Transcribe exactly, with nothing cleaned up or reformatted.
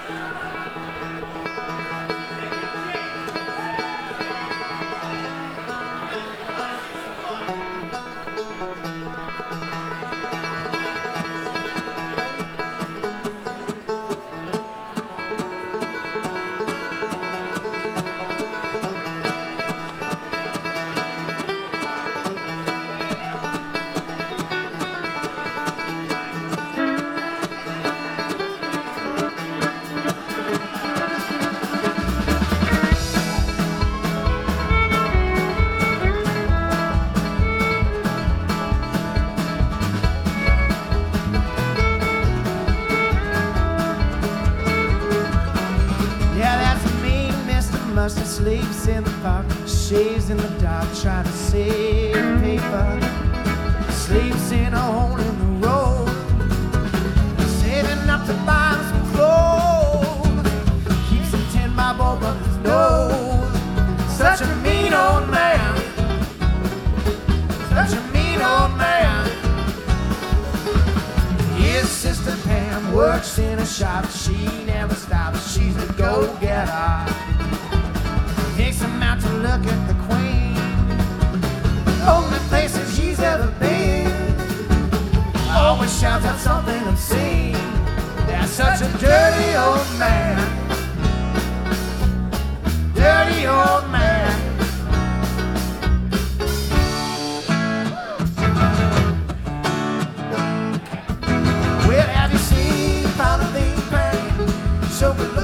Mustard sleeps in the park, shaves in the dark, trying to save paper. Sleeps in a hole in the road, saving up to buy some clothes. Keeps a tin by both of his nose. Such a mean old man, such a mean old man. His sister Pam works in a shop, she never stops, she's a go-getter. Takes him out to look at the Queen, only places he's ever been. Always shouts out something obscene. That's such a dirty old man, dirty old man. Well, have you seen Father Big Bang? So good.